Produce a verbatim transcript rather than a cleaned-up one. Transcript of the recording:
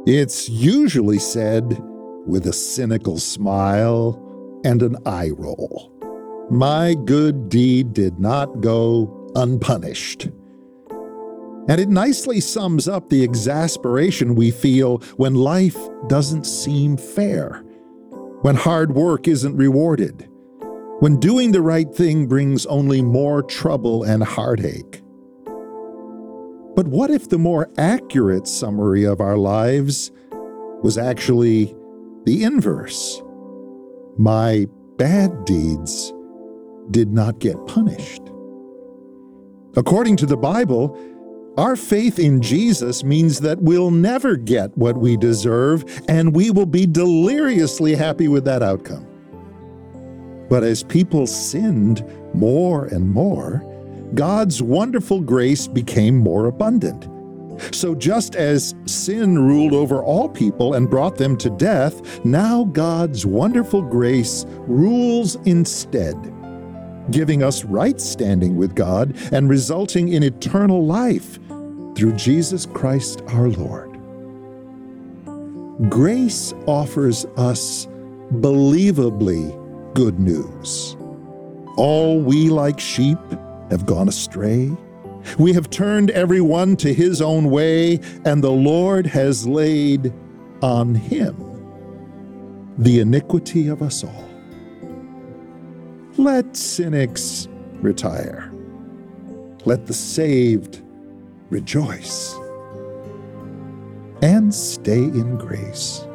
It's usually said with a cynical smile and an eye roll. My good deed did not go unpunished. And it nicely sums up the exasperation we feel when life doesn't seem fair, when hard work isn't rewarded, when doing the right thing brings only more trouble and heartache. But what if the more accurate summary of our lives was actually the inverse? My bad deeds did not get punished. According to the Bible, our faith in Jesus means that we'll never get what we deserve, and we will be deliriously happy with that outcome. But as people sinned more and more, God's wonderful grace became more abundant. So just as sin ruled over all people and brought them to death, now God's wonderful grace rules instead, giving us right standing with God and resulting in eternal life through Jesus Christ our Lord. Grace offers us believably good news. All we like sheep have gone astray. We have turned every one to his own way, and the Lord has laid on him the iniquity of us all. Let cynics retire. Let the saved rejoice and stay in grace.